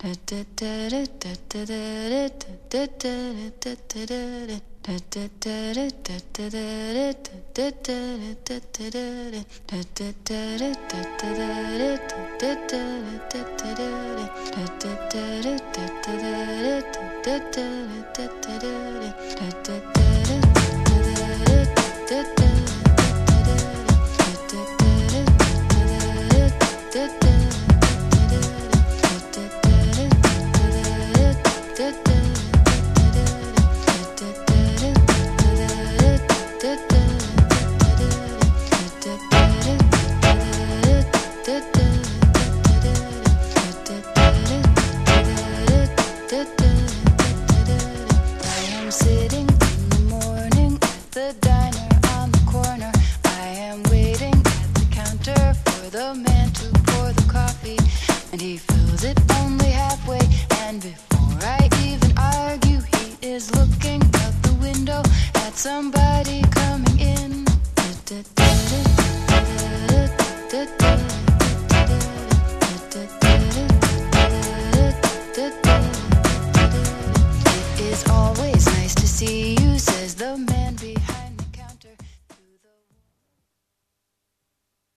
And he fills it only halfway, and before I even argue, he is looking out the window at somebody coming in.